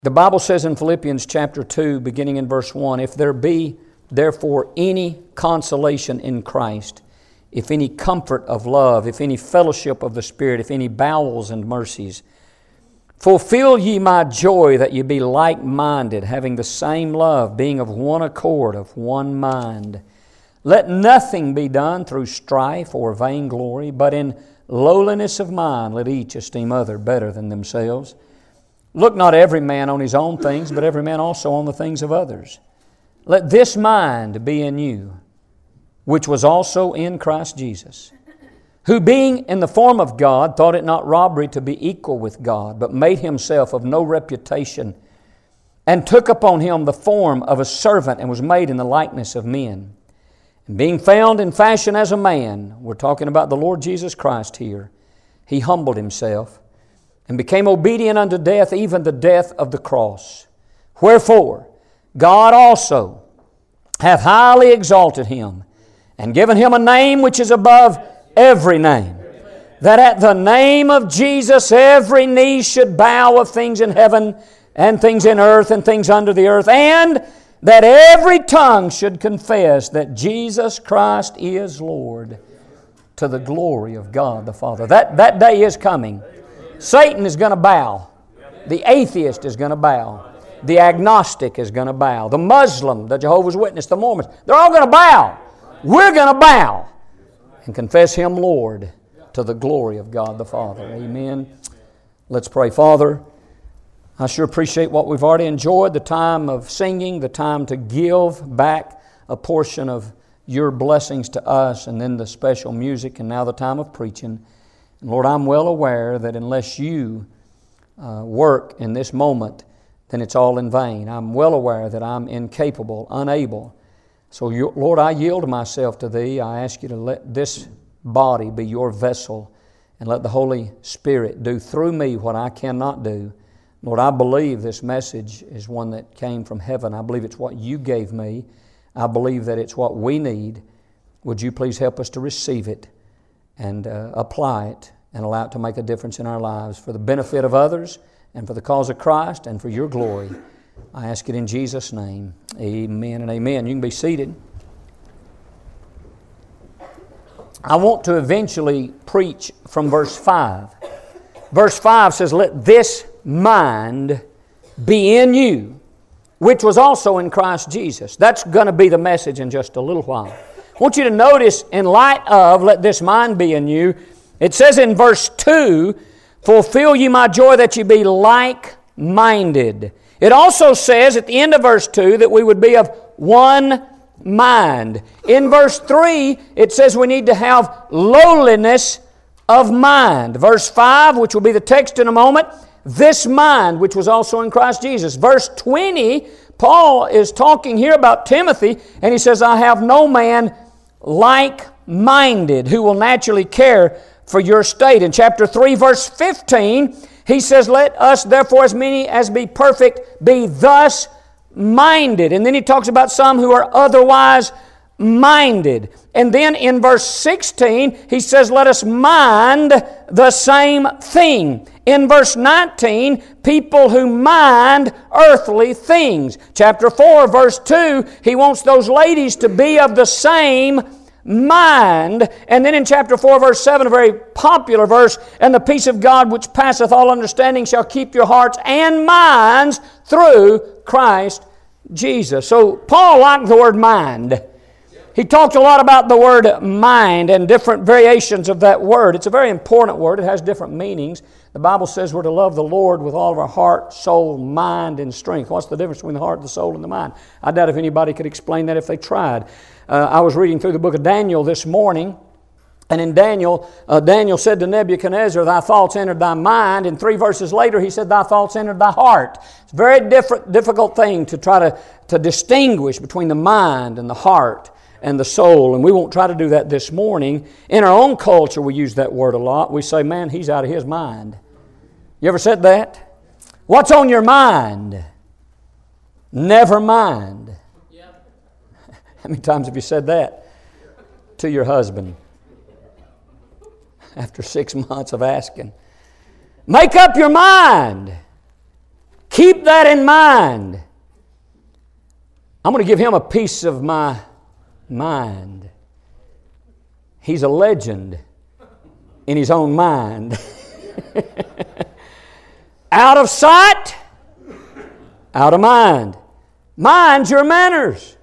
The Bible says in Philippians chapter 2, beginning in verse 1, "If there be therefore any consolation in Christ, if any comfort of love, if any fellowship of the Spirit, if any bowels and mercies, fulfill ye my joy, that ye be like-minded, having the same love, being of one accord, of one mind. Let nothing be done through strife or vainglory, but in lowliness of mind let each esteem other better than themselves. Look not every man on his own things, but every man also on the things of others. Let this mind be in you, which was also in Christ Jesus, who being in the form of God, thought it not robbery to be equal with God, but made himself of no reputation, and took upon him the form of a servant, and was made in the likeness of men. And being found in fashion as a man," we're talking about the Lord Jesus Christ here, "he humbled himself, and became obedient unto death, even the death of the cross. Wherefore God also hath highly exalted him, and given him a name which is above every name, that at the name of Jesus every knee should bow, of things in heaven and things in earth and things under the earth, and that every tongue should confess that Jesus Christ is Lord, to the glory of God the Father." That day is coming. Satan is going to bow. The atheist is going to bow. The agnostic is going to bow. The Muslim, the Jehovah's Witness, the Mormons, they're all going to bow. We're going to bow and confess Him Lord, to the glory of God the Father. Amen. Let's pray. Father, I sure appreciate what we've already enjoyed, the time of singing, the time to give back a portion of Your blessings to us, and then the special music, and now the time of preaching. And Lord, I'm well aware that unless You work in this moment, then it's all in vain. I'm well aware that I'm incapable, unable. So, Lord, I yield myself to Thee. I ask You to let this body be Your vessel, and let the Holy Spirit do through me what I cannot do. Lord, I believe this message is one that came from heaven. I believe it's what You gave me. I believe that it's what we need. Would You please help us to receive it and apply it and allow it to make a difference in our lives for the benefit of others and for the cause of Christ and for Your glory. I ask it in Jesus' name. Amen and amen. You can be seated. I want to eventually preach from verse 5. Verse 5 says, "Let this mind be in you, which was also in Christ Jesus." That's going to be the message in just a little while. I want you to notice, in light of "let this mind be in you," it says in verse 2, "Fulfill ye my joy, that ye be like-minded." It also says at the end of verse 2 that we would be of one mind. In verse 3, it says we need to have lowliness of mind. Verse 5, which will be the text in a moment, "This mind, which was also in Christ Jesus." Verse 20, Paul is talking here about Timothy, and he says, "I have no man like-minded who will naturally care for your state." In chapter 3, verse 15, he says, "Let us therefore, as many as be perfect, be thus minded." And then he talks about some who are otherwise minded. And then in verse 16, he says, "Let us mind the same thing." In verse 19, people who mind earthly things. Chapter 4, verse 2, he wants those ladies to be of the same mind. And then in chapter 4, verse 7, a very popular verse, "And the peace of God which passeth all understanding shall keep your hearts and minds through Christ Jesus." So Paul liked the word mind. He talked a lot about the word mind and different variations of that word. It's a very important word. It has different meanings. The Bible says we're to love the Lord with all of our heart, soul, mind, and strength. What's the difference between the heart, the soul, and the mind? I doubt if anybody could explain that if they tried. I was reading through the book of Daniel this morning, and in Daniel, Daniel said to Nebuchadnezzar, "Thy thoughts entered thy mind," and 3 verses later he said, "Thy thoughts entered thy heart." It's a very difficult thing to try to distinguish between the mind and the heart and the soul, and we won't try to do that this morning. In our own culture, we use that word a lot. We say, "Man, he's out of his mind." You ever said that? What's on your mind? Never mind. How many times have you said that to your husband after 6 months of asking? Make up your mind. Keep that in mind. I'm going to give him a piece of my mind. He's a legend in his own mind. Out of sight, out of mind. Mind your manners.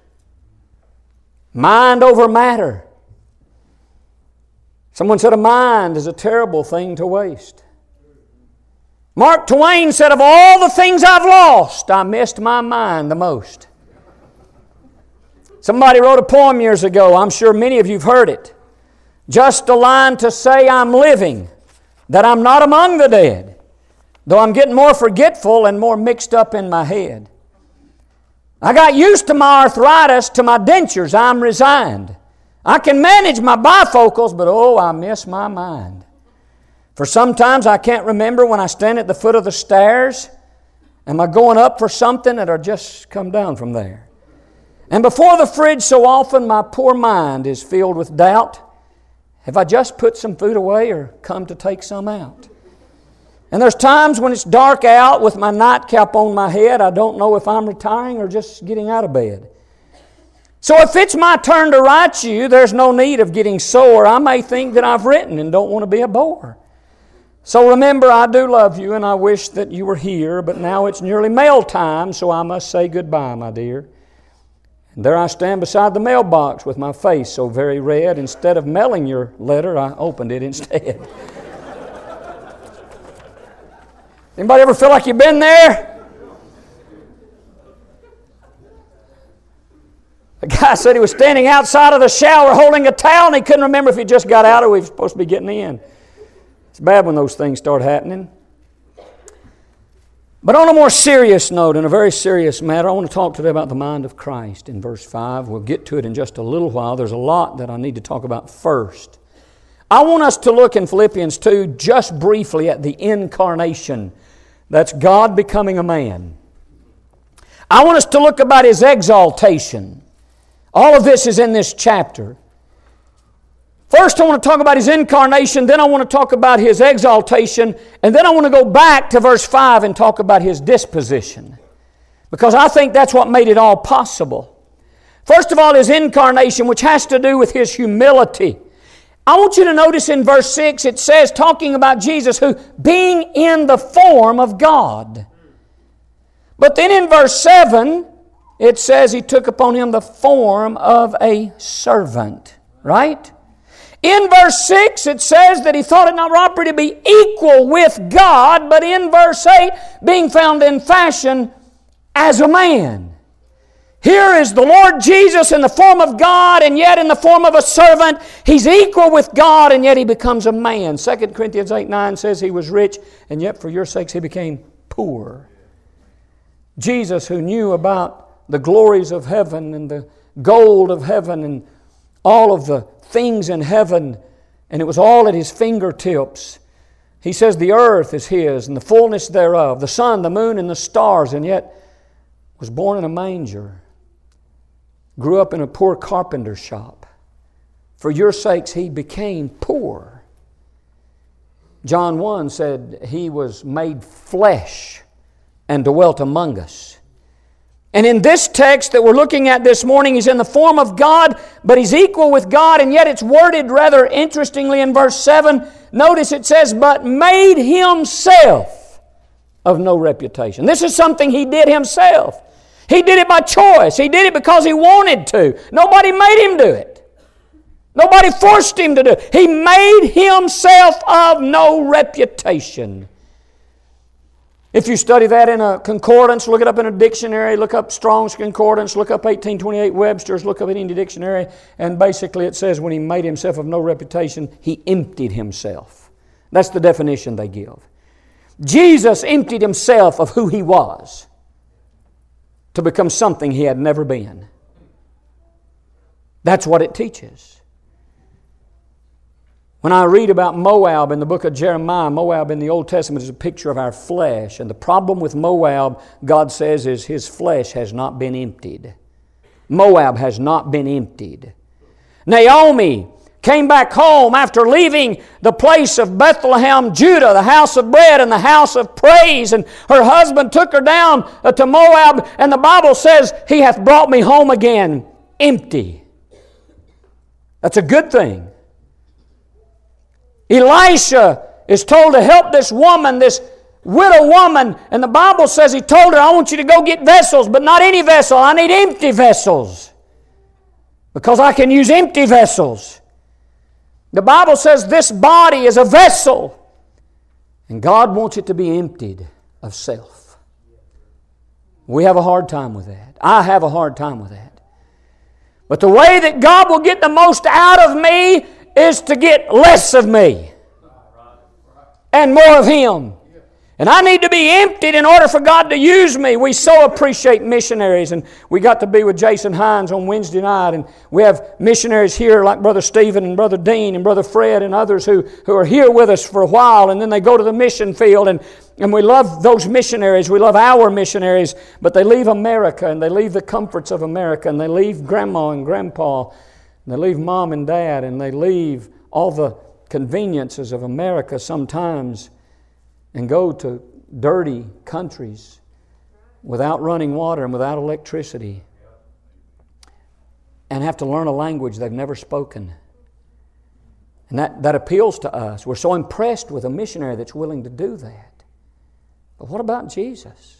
Mind over matter. Someone said a mind is a terrible thing to waste. Mark Twain said, of all the things I've lost, I missed my mind the most. Somebody wrote a poem years ago. I'm sure many of you have heard it. Just a line to say I'm living, that I'm not among the dead, though I'm getting more forgetful and more mixed up in my head. I got used to my arthritis, to my dentures, I'm resigned. I can manage my bifocals, but oh, I miss my mind. For sometimes I can't remember when I stand at the foot of the stairs. Am I going up for something that I just come down from there? And before the fridge so often my poor mind is filled with doubt. Have I just put some food away or come to take some out? And there's times when it's dark out with my nightcap on my head. I don't know if I'm retiring or just getting out of bed. So if it's my turn to write you, there's no need of getting sore. I may think that I've written and don't want to be a bore. So remember, I do love you and I wish that you were here, but now it's nearly mail time, so I must say goodbye, my dear. And there I stand beside the mailbox with my face so very red. Instead of mailing your letter, I opened it instead. Anybody ever feel like you've been there? A guy said he was standing outside of the shower holding a towel and he couldn't remember if he just got out or he was supposed to be getting in. It's bad when those things start happening. But on a more serious note, in a very serious matter, I want to talk today about the mind of Christ in verse 5. We'll get to it in just a little while. There's a lot that I need to talk about first. I want us to look in Philippians 2 just briefly at the incarnation. That's God becoming a man. I want us to look about His exaltation. All of this is in this chapter. First, I want to talk about His incarnation, then I want to talk about His exaltation, and then I want to go back to verse 5 and talk about His disposition. Because I think that's what made it all possible. First of all, His incarnation, which has to do with His humility. I want you to notice in verse 6, it says, talking about Jesus, who being in the form of God. But then in verse 7, it says He took upon Him the form of a servant. Right? In verse 6, it says that He thought it not robbery to be equal with God, but in verse 8, being found in fashion as a man. Here is the Lord Jesus in the form of God, and yet in the form of a servant. He's equal with God, and yet He becomes a man. 2 Corinthians 8:9 says He was rich, and yet for your sakes He became poor. Jesus, who knew about the glories of heaven and the gold of heaven and all of the things in heaven, and it was all at His fingertips. He says the earth is His and the fullness thereof, the sun, the moon, and the stars, and yet was born in a manger, grew up in a poor carpenter's shop. For your sakes He became poor. John 1 said He was made flesh and dwelt among us. And in this text that we're looking at this morning, He's in the form of God, but He's equal with God, and yet it's worded rather interestingly in verse 7. Notice it says, but made Himself of no reputation. This is something He did Himself. He did it by choice. He did it because He wanted to. Nobody made Him do it. Nobody forced Him to do it. He made Himself of no reputation. If you study that in a concordance, look it up in a dictionary, look up Strong's Concordance, look up 1828 Webster's, look up any dictionary, and basically it says when He made Himself of no reputation, He emptied Himself. That's the definition they give. Jesus emptied Himself of who He was to become something He had never been. That's what it teaches. When I read about Moab in the book of Jeremiah, Moab in the Old Testament is a picture of our flesh. And the problem with Moab, God says, is his flesh has not been emptied. Moab has not been emptied. Naomi came back home after leaving the place of Bethlehem, Judah, the house of bread and the house of praise. And her husband took her down to Moab, and the Bible says, He hath brought me home again empty. That's a good thing. Elisha is told to help this woman, this widow woman, and the Bible says he told her, I want you to go get vessels, but not any vessel. I need empty vessels, because I can use empty vessels. The Bible says this body is a vessel, and God wants it to be emptied of self. We have a hard time with that. I have a hard time with that. But the way that God will get the most out of me is to get less of me and more of Him. And I need to be emptied in order for God to use me. We so appreciate missionaries, and we got to be with Jason Hines on Wednesday night, and we have missionaries here like Brother Stephen and Brother Dean and Brother Fred and others who are here with us for a while, and then they go to the mission field, and we love those missionaries. We love our missionaries, but they leave America, and they leave the comforts of America, and they leave Grandma and Grandpa, and they leave Mom and Dad, and they leave all the conveniences of America sometimes, and go to dirty countries without running water and without electricity, and have to learn a language they've never spoken. And that appeals to us. We're so impressed with a missionary that's willing to do that. But what about Jesus,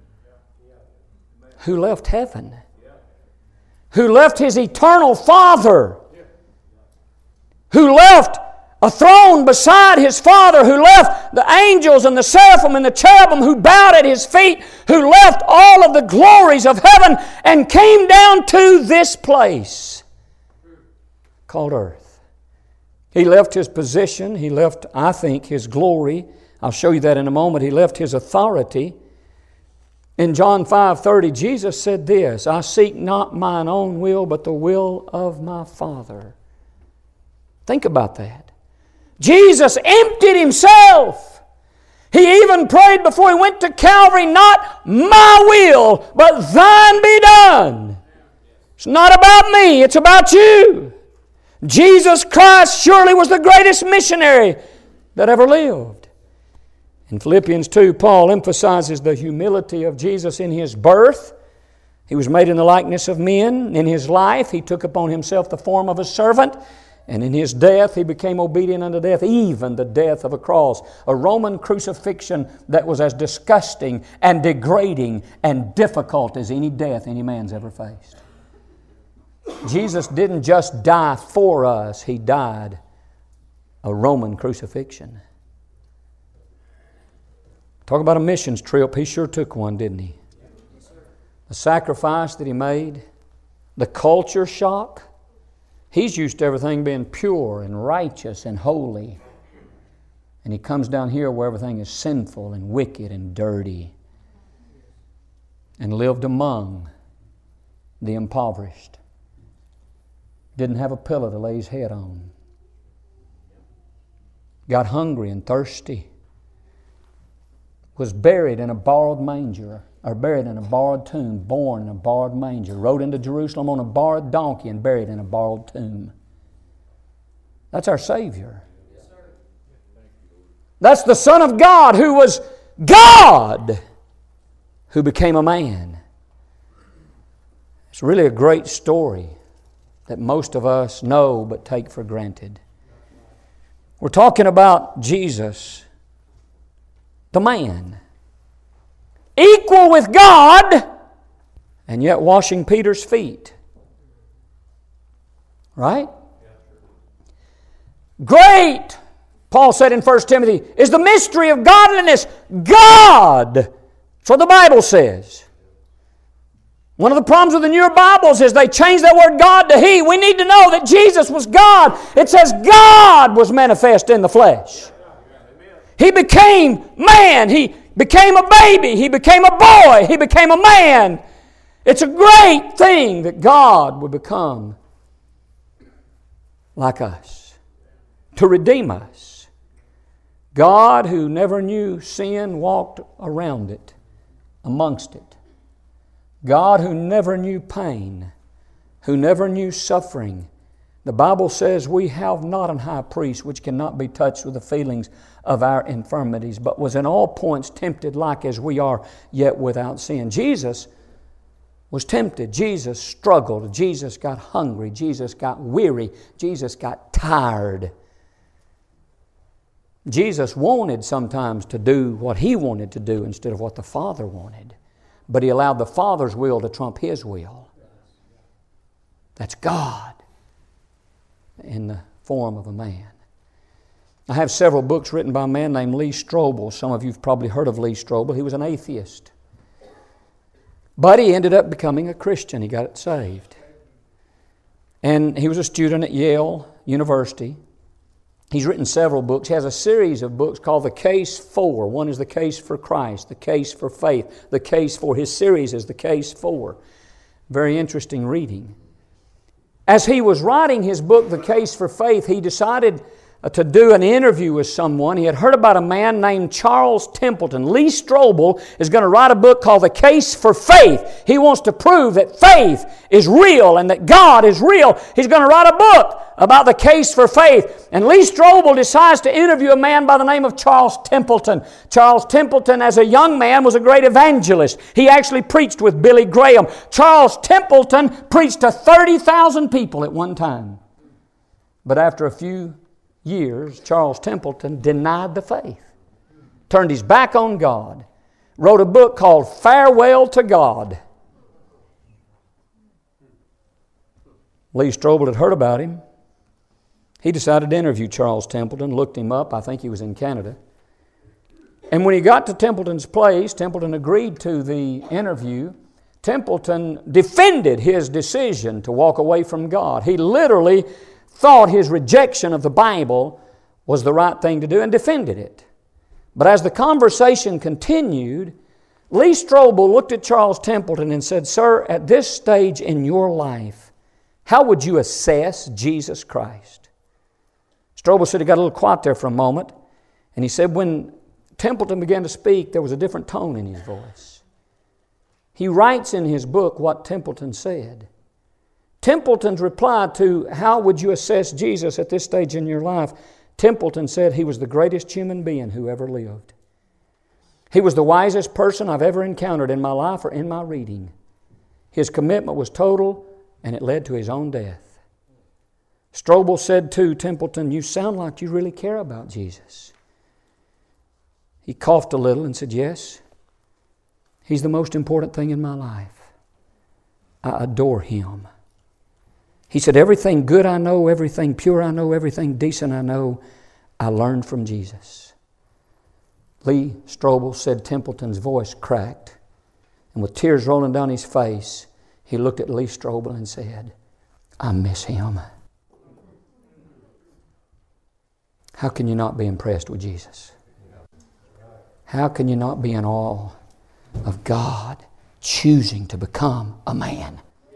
who left heaven, who left His eternal Father, who left a throne beside His Father, who left the angels and the seraphim and the cherubim who bowed at His feet, who left all of the glories of heaven and came down to this place called earth. He left His position. He left, I think, His glory. I'll show you that in a moment. He left His authority. In John 5:30, Jesus said this, I seek not mine own will, but the will of my Father. Think about that. Jesus emptied Himself. He even prayed before He went to Calvary, not my will, but thine be done. It's not about me, it's about you. Jesus Christ surely was the greatest missionary that ever lived. In Philippians 2, Paul emphasizes the humility of Jesus in His birth. He was made in the likeness of men. In His life, He took upon Himself the form of a servant. And in His death, He became obedient unto death, even the death of a cross. A Roman crucifixion that was as disgusting and degrading and difficult as any death any man's ever faced. Jesus didn't just die for us. He died a Roman crucifixion. Talk about a missions trip. He sure took one, didn't He? The sacrifice that He made, the culture shock. He's used to everything being pure and righteous and holy. And He comes down here where everything is sinful and wicked and dirty, and lived among the impoverished. Didn't have a pillow to lay His head on. Got hungry and thirsty. Was buried in a borrowed manger, or buried in a borrowed tomb, born in a borrowed manger, rode into Jerusalem on a borrowed donkey and buried in a borrowed tomb. That's our Savior. That's the Son of God who was God, who became a man. It's really a great story that most of us know but take for granted. We're talking about Jesus, the man, equal with God, and yet washing Peter's feet. Right? Great, Paul said in 1 Timothy, is the mystery of godliness. God, that's what the Bible says. One of the problems with the newer Bibles is they change that word God to He. We need to know that Jesus was God. It says God was manifest in the flesh. He became man. He became a baby. He became a boy. He became a man. It's a great thing that God would become like us, to redeem us. God, who never knew sin, walked around it, amongst it. God, who never knew pain, who never knew suffering, The Bible says we have not an high priest which cannot be touched with the feelings of our infirmities, but was in all points tempted like as we are, yet without sin. Jesus was tempted. Jesus struggled. Jesus got hungry. Jesus got weary. Jesus got tired. Jesus wanted sometimes to do what He wanted to do instead of what the Father wanted. But He allowed the Father's will to trump His will. That's God in the form of a man. I have several books written by a man named Lee Strobel. Some of you have probably heard of Lee Strobel. He was an atheist. But he ended up becoming a Christian. He got saved. And he was a student at Yale University. He's written several books. He has a series of books called The Case For. One is The Case for Christ, The Case for Faith, The Case For. His series is The Case For. Very interesting reading. As he was writing his book, The Case for Faith, he decided to do an interview with someone. He had heard about a man named Charles Templeton. Lee Strobel is going to write a book called The Case for Faith. He wants to prove that faith is real and that God is real. He's going to write a book about the case for faith. And Lee Strobel decides to interview a man by the name of Charles Templeton. Charles Templeton, as a young man, was a great evangelist. He actually preached with Billy Graham. Charles Templeton preached to 30,000 people at one time. But after a few years, Charles Templeton denied the faith, turned his back on God, wrote a book called Farewell to God. Lee Strobel had heard about him. He decided to interview Charles Templeton, looked him up. I think he was in Canada. And when he got to Templeton's place, Templeton agreed to the interview. Templeton defended his decision to walk away from God. He literally thought his rejection of the Bible was the right thing to do and defended it. But as the conversation continued, Lee Strobel looked at Charles Templeton and said, "Sir, at this stage in your life, how would you assess Jesus Christ?" Strobel said he got a little quiet there for a moment, and he said when Templeton began to speak, there was a different tone in his voice. He writes in his book what Templeton said. Templeton's reply to how would you assess Jesus at this stage in your life, Templeton said he was the greatest human being who ever lived. He was the wisest person I've ever encountered in my life or in my reading. His commitment was total, and it led to his own death. Strobel said to Templeton, "You sound like you really care about Jesus." He coughed a little and said, "Yes, He's the most important thing in my life. I adore Him." He said, "Everything good I know, everything pure I know, everything decent I know, I learned from Jesus." Lee Strobel said Templeton's voice cracked, and with tears rolling down his face, he looked at Lee Strobel and said, "I miss him." How can you not be impressed with Jesus? How can you not be in awe of God choosing to become a man?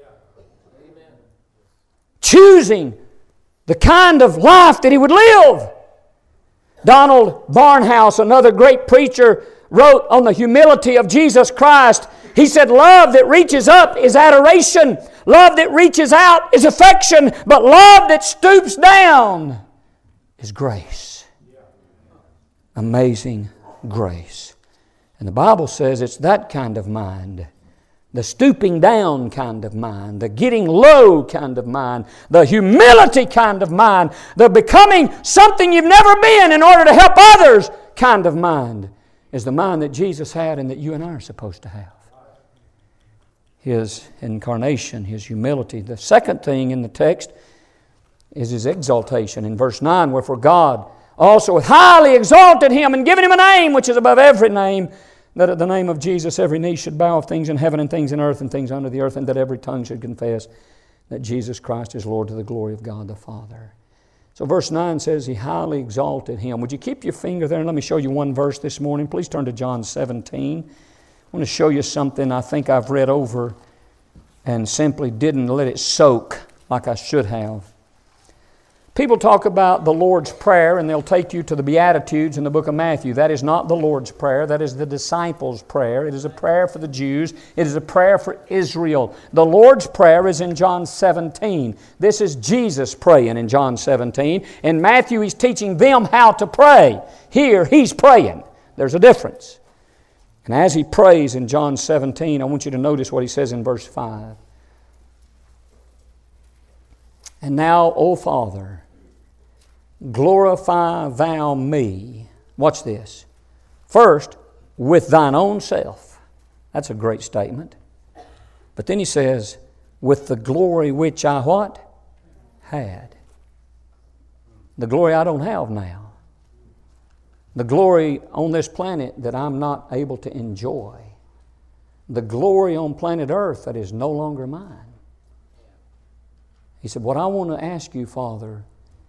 Choosing the kind of life that He would live. Donald Barnhouse, another great preacher, wrote on the humility of Jesus Christ. He said, "Love that reaches up is adoration. Love that reaches out is affection. But love that stoops down is grace." Amazing grace. And the Bible says it's that kind of mind, the stooping down kind of mind, the getting low kind of mind, the humility kind of mind, the becoming something you've never been in order to help others kind of mind, is the mind that Jesus had and that you and I are supposed to have. His incarnation, His humility. The second thing in the text is His exaltation. In verse 9, "Wherefore God also hath highly exalted Him and given Him a name which is above every name, that at the name of Jesus every knee should bow of things in heaven and things in earth and things under the earth, and that every tongue should confess that Jesus Christ is Lord, to the glory of God the Father." So verse 9 says He highly exalted Him. Would you keep your finger there and let me show you one verse this morning? Please turn to John 17. I want to show you something I think I've read over and simply didn't let it soak like I should have. People talk about the Lord's Prayer and they'll take you to the Beatitudes in the book of Matthew. That is not the Lord's Prayer. That is the disciples' prayer. It is a prayer for the Jews. It is a prayer for Israel. The Lord's Prayer is in John 17. This is Jesus praying in John 17. In Matthew, He's teaching them how to pray. Here, He's praying. There's a difference. And as He prays in John 17, I want you to notice what He says in verse 5. And now, O Father, glorify Thou me. Watch this. First, with Thine own self. That's a great statement. But then He says, with the glory which I what? Had. The glory I don't have now. The glory on this planet that I'm not able to enjoy. The glory on planet Earth that is no longer mine. He said, what I want to ask you, Father,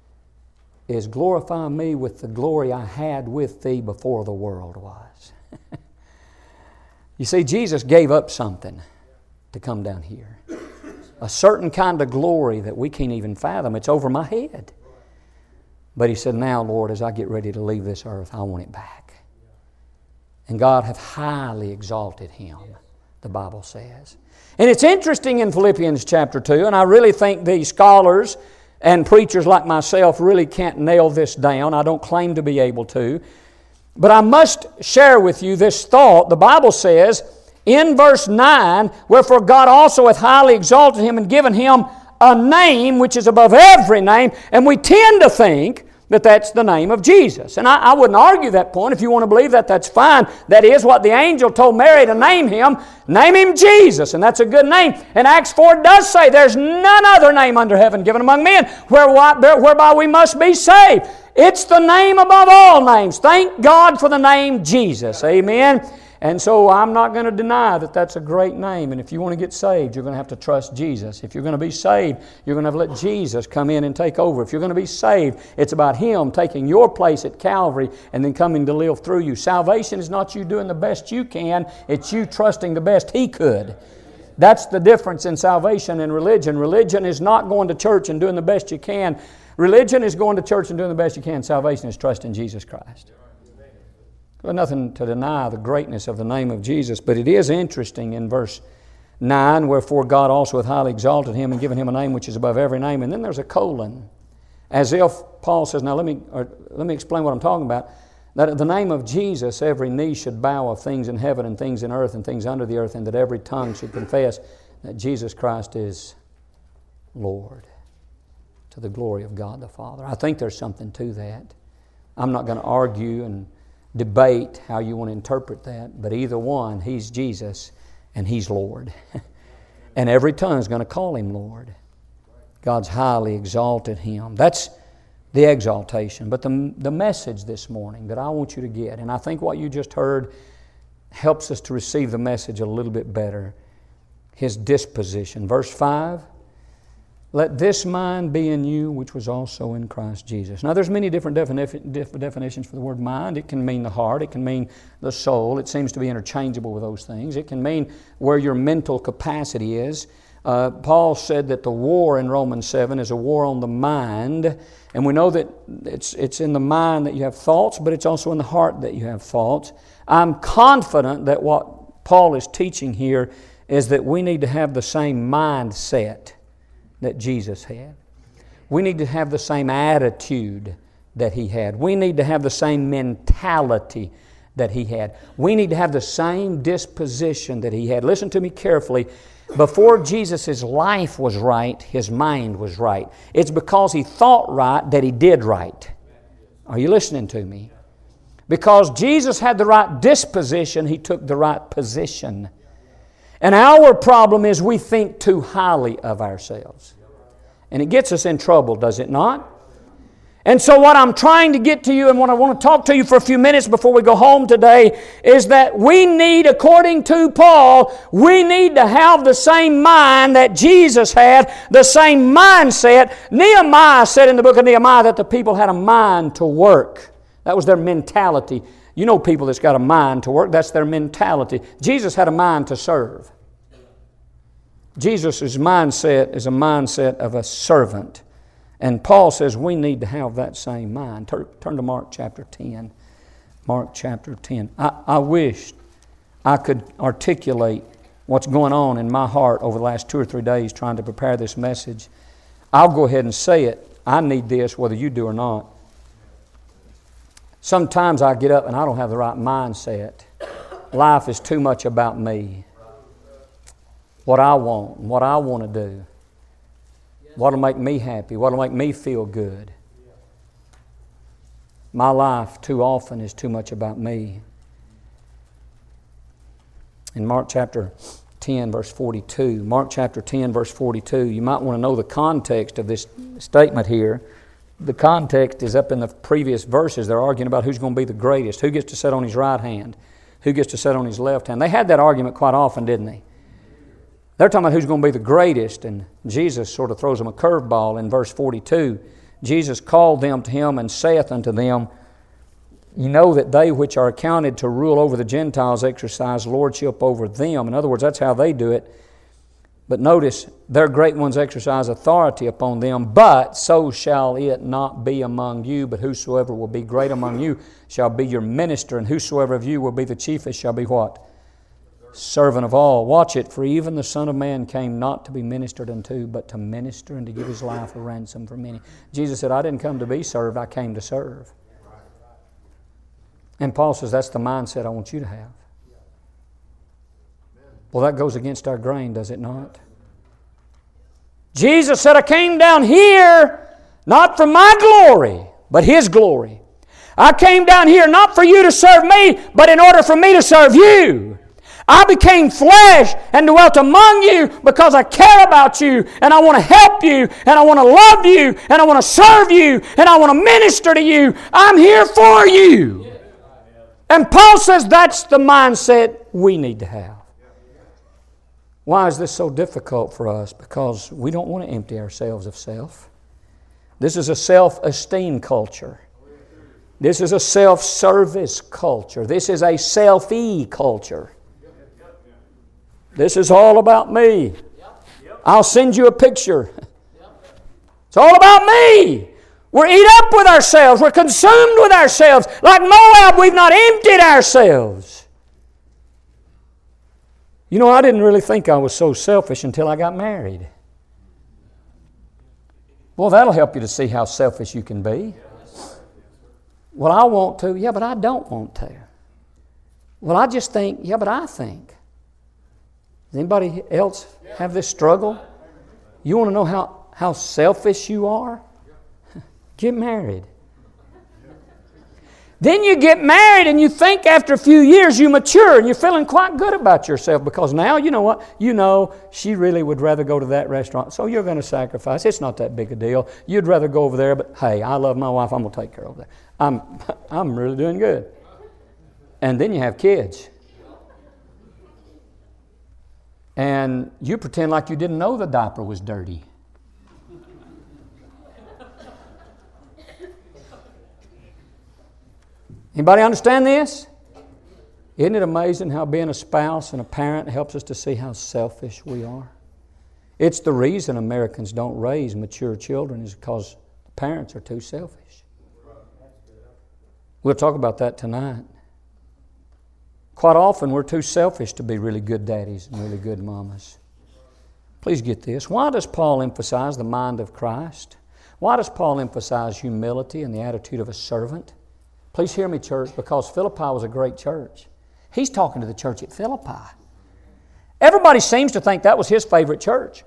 is glorify me with the glory I had with Thee before the world was. You see, Jesus gave up something to come down here. A certain kind of glory that we can't even fathom. It's over my head. But He said, now, Lord, as I get ready to leave this earth, I want it back. And God hath highly exalted Him, the Bible says. And it's interesting in Philippians chapter 2, and I really think the scholars and preachers like myself really can't nail this down. I don't claim to be able to. But I must share with you this thought. The Bible says in verse 9, wherefore God also hath highly exalted Him and given Him a name which is above every name. And we tend to think that that's the name of Jesus. And I wouldn't argue that point. If you want to believe that, that's fine. That is what the angel told Mary to name Him. Name Him Jesus, and that's a good name. And Acts 4 does say there's none other name under heaven given among men whereby we must be saved. It's the name above all names. Thank God for the name Jesus. Amen. And so I'm not going to deny that that's a great name. And if you want to get saved, you're going to have to trust Jesus. If you're going to be saved, you're going to have to let Jesus come in and take over. If you're going to be saved, it's about Him taking your place at Calvary and then coming to live through you. Salvation is not you doing the best you can. It's you trusting the best He could. That's the difference in salvation and religion. Religion is not going to church and doing the best you can. Religion is going to church and doing the best you can. Salvation is trusting Jesus Christ. There's nothing to deny the greatness of the name of Jesus, but it is interesting in verse 9, wherefore God also hath highly exalted Him and given Him a name which is above every name. And then there's a colon, as if Paul says, now let me explain what I'm talking about. That at the name of Jesus every knee should bow of things in heaven and things in earth and things under the earth, and that every tongue should confess that Jesus Christ is Lord, to the glory of God the Father. I think there's something to that. I'm not going to argue and debate how you want to interpret that, but either one, He's Jesus and He's Lord. And every tongue is going to call Him Lord. God's highly exalted Him. That's the exaltation. But the message this morning that I want you to get, and I think what you just heard helps us to receive the message a little bit better. His disposition. Verse 5, let this mind be in you which was also in Christ Jesus. Now there's many different definitions for the word mind. It can mean the heart. It can mean the soul. It seems to be interchangeable with those things. It can mean where your mental capacity is. Paul said that the war in Romans 7 is a war on the mind. And we know that it's in the mind that you have thoughts, but it's also in the heart that you have thoughts. I'm confident that what Paul is teaching here is that we need to have the same mindset that Jesus had. We need to have the same attitude that He had. We need to have the same mentality that He had. We need to have the same disposition that He had. Listen to me carefully. Before Jesus' life was right, His mind was right. It's because He thought right that He did right. Are you listening to me? Because Jesus had the right disposition, He took the right position. And our problem is we think too highly of ourselves. And it gets us in trouble, does it not? And so what I'm trying to get to you and what I want to talk to you for a few minutes before we go home today is that we need, according to Paul, we need to have the same mind that Jesus had, the same mindset. Nehemiah said in the book of Nehemiah that the people had a mind to work. That was their mentality. You know people that's got a mind to work, that's their mentality. Jesus had a mind to serve. Jesus' mindset is a mindset of a servant. And Paul says we need to have that same mind. Turn to Mark chapter 10. Mark chapter 10. I wish I could articulate what's going on in my heart over the last 2 or 3 days trying to prepare this message. I'll go ahead and say it. I need this whether you do or not. Sometimes I get up and I don't have the right mindset. Life is too much about me. What I want, what I want to do. What'll make me happy, what'll make me feel good. My life too often is too much about me. In Mark chapter 10, verse 42, Mark chapter 10, verse 42, you might want to know the context of this statement here. The context is up in the previous verses. They're arguing about who's going to be the greatest, who gets to sit on his right hand, who gets to sit on his left hand. They had that argument quite often, didn't they? They're talking about who's going to be the greatest, and Jesus sort of throws them a curveball in verse 42. Jesus called them to Him and saith unto them, You know that they which are accounted to rule over the Gentiles exercise lordship over them. In other words, that's how they do it. But notice, their great ones exercise authority upon them, but so shall it not be among you, but whosoever will be great among you shall be your minister, and whosoever of you will be the chiefest shall be what? Servant of all. Watch it, for even the Son of Man came not to be ministered unto, but to minister and to give His life a ransom for many. Jesus said, I didn't come to be served, I came to serve. And Paul says that's the mindset I want you to have. Well, that goes against our grain, does it not? Jesus said, I came down here not for my glory, but His glory. I came down here not for you to serve me, but in order for me to serve you. I became flesh and dwelt among you because I care about you and I want to help you and I want to love you and I want to serve you and I want to minister to you. I'm here for you. And Paul says that's the mindset we need to have. Why is this so difficult for us? Because we don't want to empty ourselves of self. This is a self-esteem culture. This is a self-service culture. This is a selfie culture. This is all about me. I'll send you a picture. It's all about me. We're eat up with ourselves. We're consumed with ourselves. Like Moab, we've not emptied ourselves. You know, I didn't really think I was so selfish until I got married. Well, that'll help you to see how selfish you can be. Well, I want to. Yeah, but I don't want to. Well, I just think. Yeah, but I think. Does anybody else have this struggle? You want to know how selfish you are? Get married. Then you get married and you think after a few years you mature and you're feeling quite good about yourself because now you know what? You know she really would rather go to that restaurant, so you're going to sacrifice. It's not that big a deal. You'd rather go over there, but hey, I love my wife. I'm going to take care of her. I'm really doing good. And then you have kids. And you pretend like you didn't know the diaper was dirty. Anybody understand this? Isn't it amazing how being a spouse and a parent helps us to see how selfish we are? It's the reason Americans don't raise mature children is because the parents are too selfish. We'll talk about that tonight. Quite often we're too selfish to be really good daddies and really good mamas. Please get this. Why does Paul emphasize the mind of Christ? Why does Paul emphasize humility and the attitude of a servant? Please hear me, church, because Philippi was a great church. He's talking to the church at Philippi. Everybody seems to think that was his favorite church.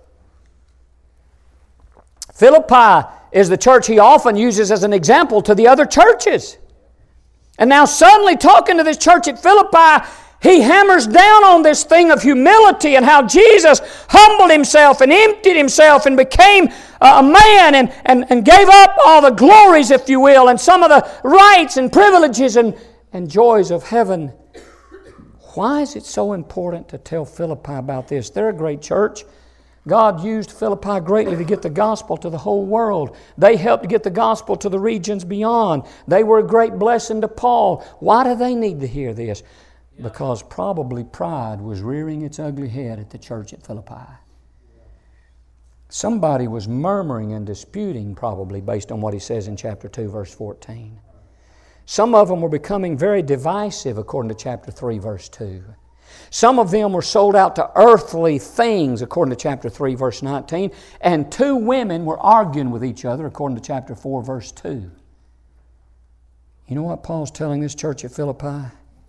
Philippi is the church he often uses as an example to the other churches. And now suddenly talking to this church at Philippi, he hammers down on this thing of humility and how Jesus humbled Himself and emptied Himself and became a man and gave up all the glories, if you will, and some of the rights and privileges and joys of heaven. Why is it so important to tell Philippi about this? They're a great church. God used Philippi greatly to get the gospel to the whole world. They helped get the gospel to the regions beyond. They were a great blessing to Paul. Why do they need to hear this? Because probably pride was rearing its ugly head at the church at Philippi. Somebody was murmuring and disputing, probably, based on what he says in chapter 2, verse 14. Some of them were becoming very divisive, according to chapter 3, verse 2. Some of them were sold out to earthly things, according to chapter 3, verse 19. And 2 women were arguing with each other, according to chapter 4, verse 2. You know what Paul's telling this church at Philippi?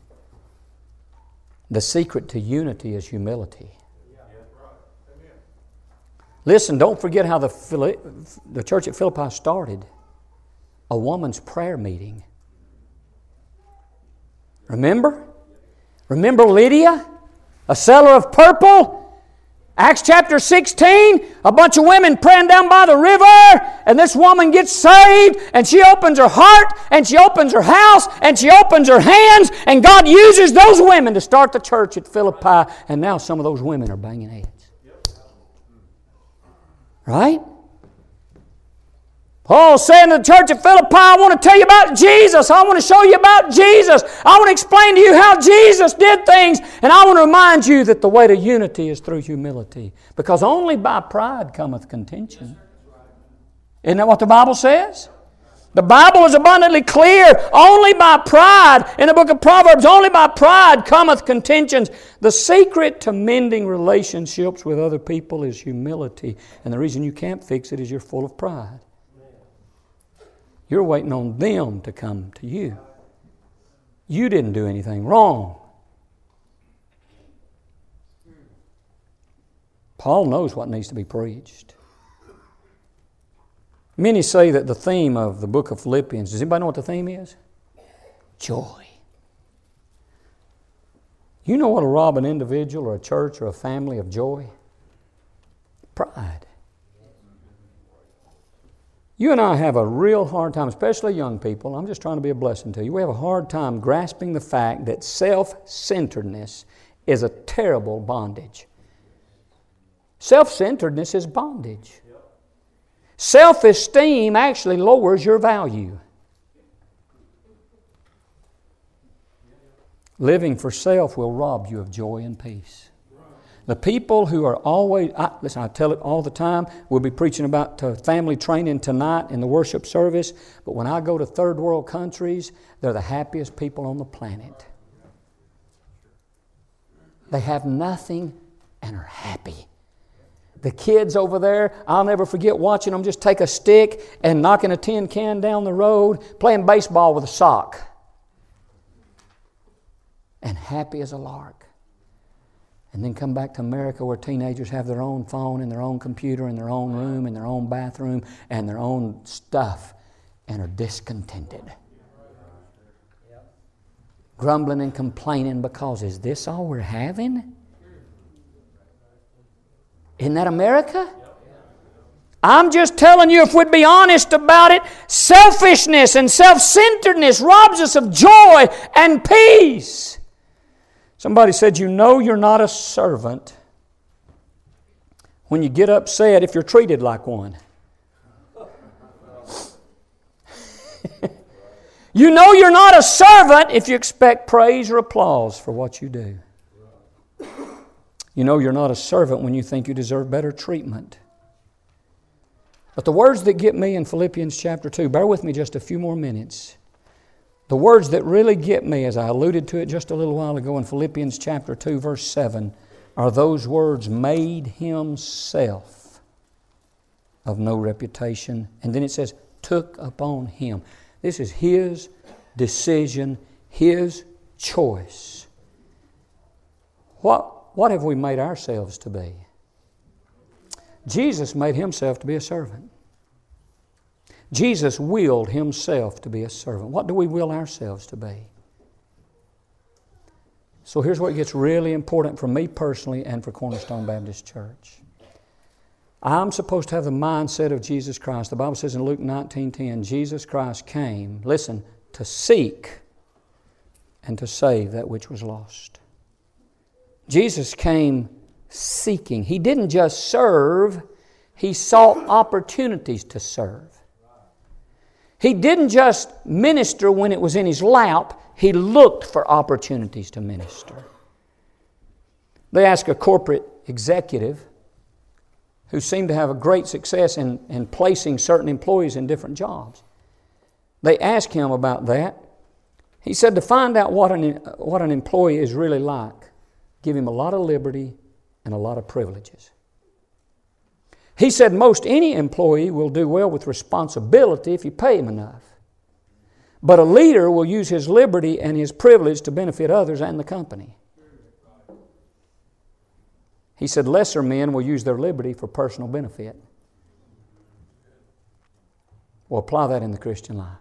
The secret to unity is humility. Listen, don't forget how the church at Philippi started. A woman's prayer meeting. Remember? Remember Lydia? A seller of purple? Acts chapter 16, a bunch of women praying down by the river, and this woman gets saved, and she opens her heart, and she opens her house, and she opens her hands, and God uses those women to start the church at Philippi, and now some of those women are banging heads. Right? Paul's saying to the church at Philippi, I want to tell you about Jesus. I want to show you about Jesus. I want to explain to you how Jesus did things. And I want to remind you that the way to unity is through humility. Because only by pride cometh contention. Isn't that what the Bible says? The Bible is abundantly clear. Only by pride, in the book of Proverbs, only by pride cometh contentions. The secret to mending relationships with other people is humility. And the reason you can't fix it is you're full of pride. You're waiting on them to come to you. You didn't do anything wrong. Paul knows what needs to be preached. Many say that the theme of the book of Philippians, does anybody know what the theme is? Joy. You know what will rob an individual or a church or a family of joy? Pride. You and I have a real hard time, especially young people. I'm just trying to be a blessing to you. We have a hard time grasping the fact that self-centeredness is a terrible bondage. Self-centeredness is bondage. Self-esteem actually lowers your value. Living for self will rob you of joy and peace. The people who are always, listen, I tell it all the time, we'll be preaching about family training tonight in the worship service, but when I go to third world countries, they're the happiest people on the planet. They have nothing and are happy. The kids over there, I'll never forget watching them just take a stick and knocking a tin can down the road, playing baseball with a sock. And happy as a lark. And then come back to America where teenagers have their own phone and their own computer and their own room and their own bathroom and their own stuff and are discontented. Grumbling and complaining because, is this all we're having? Isn't that America? I'm just telling you, if we'd be honest about it, selfishness and self-centeredness robs us of joy and peace. Somebody said, you know you're not a servant when you get upset if you're treated like one. You know you're not a servant if you expect praise or applause for what you do. You know you're not a servant when you think you deserve better treatment. But the words that get me in Philippians chapter 2, bear with me just a few more minutes. The words that really get me, as I alluded to it just a little while ago in Philippians chapter 2, verse 7, are those words, made himself of no reputation. And then it says, took upon him. This is his decision, his choice. What have we made ourselves to be? Jesus made himself to be a servant. Jesus willed himself to be a servant. What do we will ourselves to be? So here's what gets really important for me personally and for Cornerstone Baptist Church. I'm supposed to have the mindset of Jesus Christ. The Bible says in Luke 19:10, Jesus Christ came, listen, to seek and to save that which was lost. Jesus came seeking. He didn't just serve, He sought opportunities to serve. He didn't just minister when it was in His lap, He looked for opportunities to minister. They ask a corporate executive, who seemed to have a great success in placing certain employees in different jobs. They asked him about that. He said to find out what an employee is really like, give him a lot of liberty and a lot of privileges. He said most any employee will do well with responsibility if you pay him enough. But a leader will use his liberty and his privilege to benefit others and the company. He said lesser men will use their liberty for personal benefit. Well, apply that in the Christian life.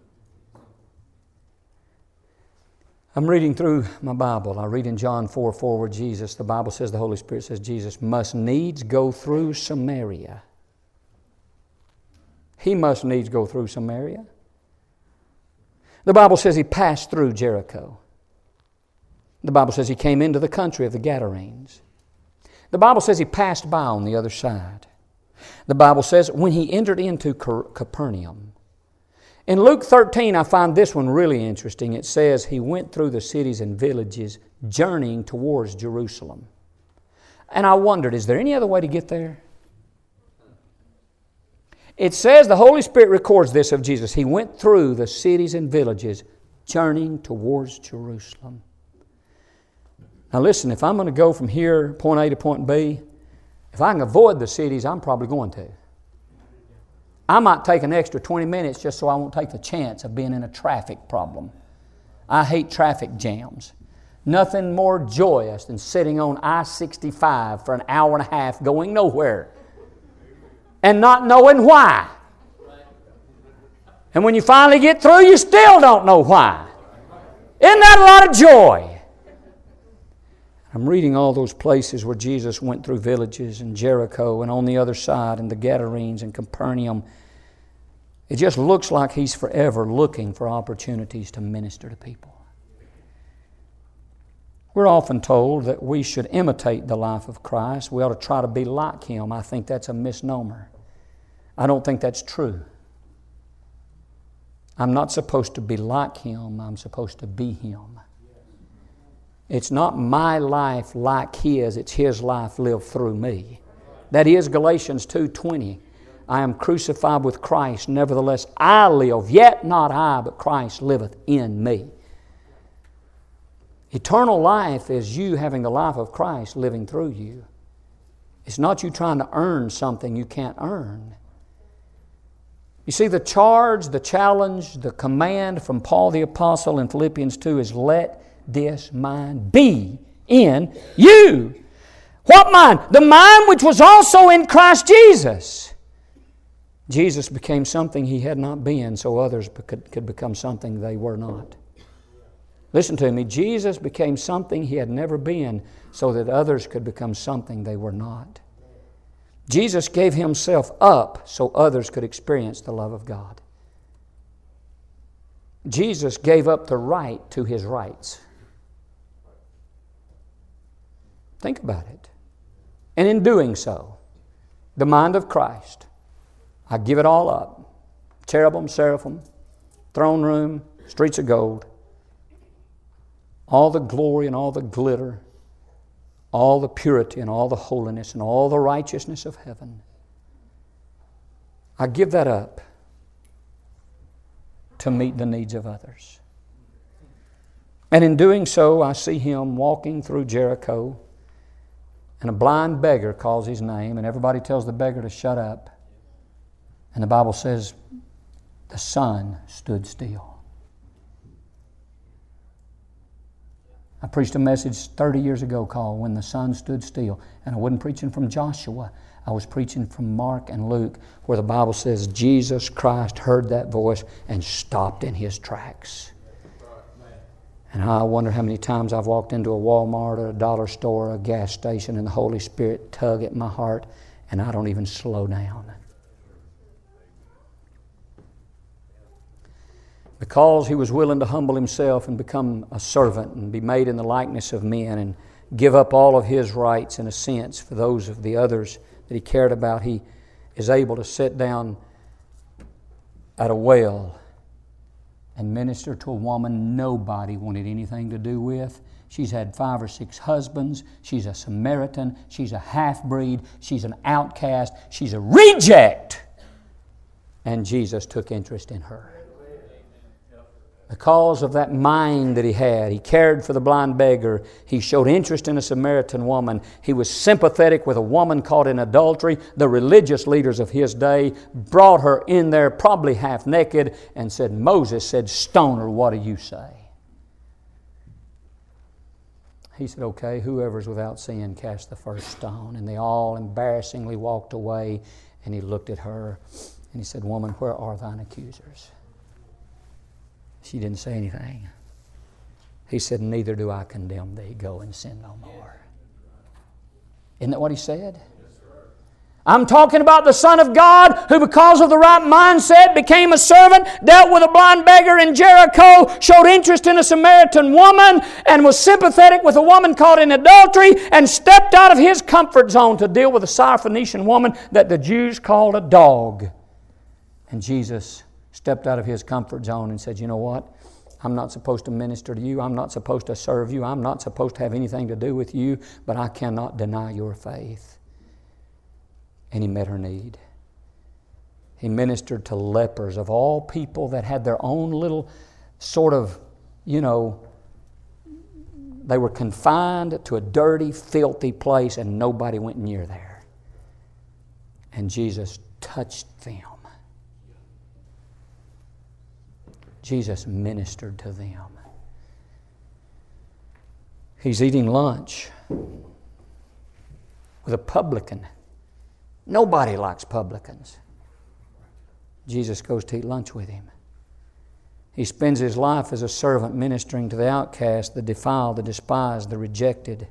I'm reading through my Bible. I read in John 4:4 where Jesus, the Bible says, the Holy Spirit says, Jesus must needs go through Samaria. He must needs go through Samaria. The Bible says He passed through Jericho. The Bible says He came into the country of the Gadarenes. The Bible says He passed by on the other side. The Bible says when He entered into Capernaum. In Luke 13, I find this one really interesting. It says He went through the cities and villages, journeying towards Jerusalem. And I wondered, is there any other way to get there? It says the Holy Spirit records this of Jesus. He went through the cities and villages, journeying towards Jerusalem. Now listen, if I'm going to go from here, point A to point B, if I can avoid the cities, I'm probably going to. I might take an extra 20 minutes just so I won't take the chance of being in a traffic problem. I hate traffic jams. Nothing more joyous than sitting on I-65 for an hour and a half going nowhere and not knowing why. And when you finally get through, you still don't know why. Isn't that a lot of joy? I'm reading all those places where Jesus went through villages and Jericho and on the other side and the Gadarenes and Capernaum. It just looks like He's forever looking for opportunities to minister to people. We're often told that we should imitate the life of Christ. We ought to try to be like Him. I think that's a misnomer. I don't think that's true. I'm not supposed to be like Him. I'm supposed to be Him. It's not my life like His. It's His life lived through me. That is Galatians 2:20. I am crucified with Christ. Nevertheless, I live. Yet not I, but Christ liveth in me. Eternal life is you having the life of Christ living through you. It's not you trying to earn something you can't earn. You see, the charge, the challenge, the command from Paul the Apostle in Philippians 2 is let this mind be in you. What mind? The mind which was also in Christ Jesus. Jesus became something He had not been so others could become something they were not. Listen to me. Jesus became something He had never been so that others could become something they were not. Jesus gave Himself up so others could experience the love of God. Jesus gave up the right to His rights. Think about it. And in doing so, the mind of Christ, I give it all up. Cherubim, seraphim, throne room, streets of gold, all the glory and all the glitter, all the purity and all the holiness and all the righteousness of heaven. I give that up to meet the needs of others. And in doing so, I see Him walking through Jericho, and a blind beggar calls His name, and everybody tells the beggar to shut up. And the Bible says, the sun stood still. I preached a message 30 years ago called When the Sun Stood Still. And I wasn't preaching from Joshua. I was preaching from Mark and Luke, where the Bible says Jesus Christ heard that voice and stopped in His tracks. And I wonder how many times I've walked into a Walmart or a dollar store or a gas station and the Holy Spirit tug at my heart and I don't even slow down. Because He was willing to humble Himself and become a servant and be made in the likeness of men and give up all of His rights in a sense for those of the others that He cared about, He is able to sit down at a well and minister to a woman nobody wanted anything to do with. She's had 5 or 6 husbands. She's a Samaritan. She's a half-breed. She's an outcast. She's a reject. And Jesus took interest in her. Because of that mind that he had, he cared for the blind beggar. He showed interest in a Samaritan woman. He was sympathetic with a woman caught in adultery. The religious leaders of his day brought her in there, probably half naked, and said, Moses said, stone her, what do you say? He said, okay, whoever's without sin, cast the first stone. And they all embarrassingly walked away, and he looked at her, and he said, woman, where are thine accusers? She didn't say anything. He said, neither do I condemn thee. Go and sin no more. Isn't that what he said? I'm talking about the Son of God who, because of the right mindset, became a servant, dealt with a blind beggar in Jericho, showed interest in a Samaritan woman, and was sympathetic with a woman caught in adultery, and stepped out of his comfort zone to deal with a Syrophoenician woman that the Jews called a dog. And Jesus stepped out of his comfort zone and said, you know what? I'm not supposed to minister to you. I'm not supposed to serve you. I'm not supposed to have anything to do with you, but I cannot deny your faith. And he met her need. He ministered to lepers, of all people that had their own little sort of, they were confined to a dirty, filthy place and nobody went near there. And Jesus touched them. Jesus ministered to them. He's eating lunch with a publican. Nobody likes publicans. Jesus goes to eat lunch with him. He spends his life as a servant ministering to the outcast, the defiled, the despised, the rejected.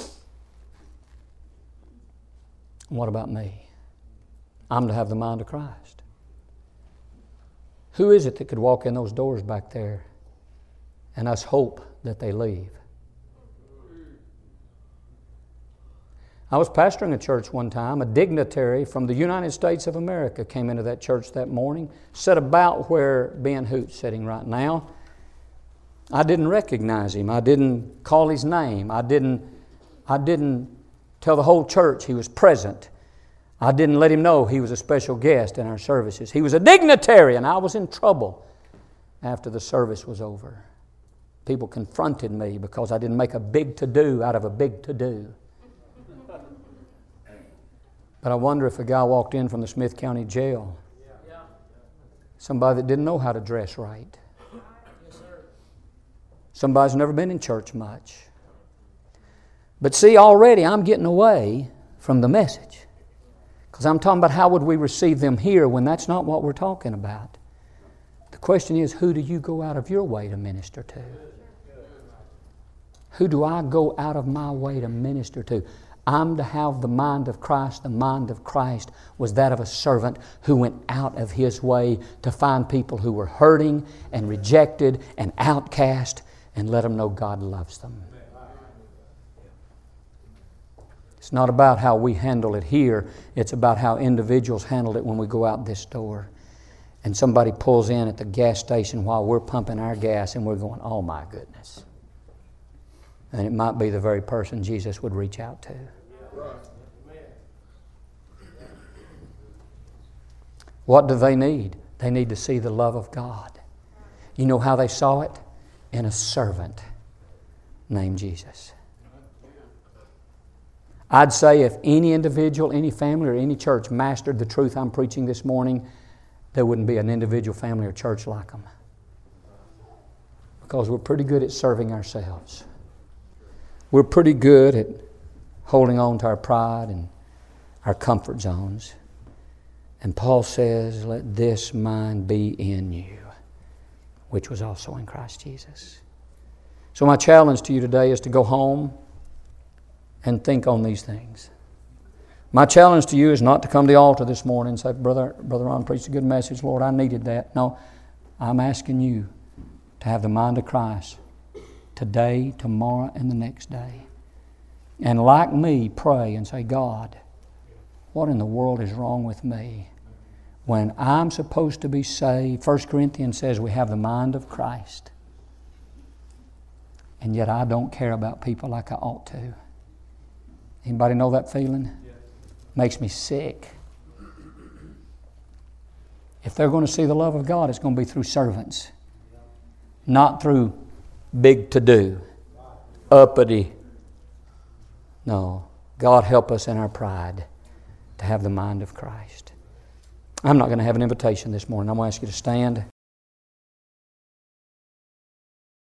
What about me? I'm to have the mind of Christ. Who is it that could walk in those doors back there and us hope that they leave? I was pastoring a church one time. A dignitary from the United States of America came into that church that morning, sat about where Ben Hoot's sitting right now. I didn't recognize him. I didn't call his name. I didn't tell the whole church he was present. I didn't let him know he was a special guest in our services. He was a dignitary, and I was in trouble after the service was over. People confronted me because I didn't make a big to-do out of a big to-do. But I wonder if a guy walked in from the Smith County Jail, somebody that didn't know how to dress right, somebody who's never been in church much. But see, already I'm getting away from the message. Because I'm talking about how would we receive them here when that's not what we're talking about. The question is, who do you go out of your way to minister to? Who do I go out of my way to minister to? I'm to have the mind of Christ. The mind of Christ was that of a servant who went out of his way to find people who were hurting and rejected and outcast and let them know God loves them. It's not about how we handle it here. It's about how individuals handle it when we go out this door. And somebody pulls in at the gas station while we're pumping our gas and we're going, oh my goodness. And it might be the very person Jesus would reach out to. What do they need? They need to see the love of God. You know how they saw it? In a servant named Jesus. I'd say if any individual, any family, or any church mastered the truth I'm preaching this morning, there wouldn't be an individual family or church like them. Because we're pretty good at serving ourselves. We're pretty good at holding on to our pride and our comfort zones. And Paul says, let this mind be in you, which was also in Christ Jesus. So my challenge to you today is to go home and think on these things. My challenge to you is not to come to the altar this morning and say, Brother Ron preached a good message, Lord, I needed that. No, I'm asking you to have the mind of Christ today, tomorrow, and the next day. And like me, pray and say, God, what in the world is wrong with me? When I'm supposed to be saved, 1 Corinthians says we have the mind of Christ. and yet I don't care about people like I ought to. Anybody know that feeling? Makes me sick. If they're going to see the love of God, it's going to be through servants, not through big to-do, uppity. No. God help us in our pride to have the mind of Christ. I'm not going to have an invitation this morning. I'm going to ask you to stand.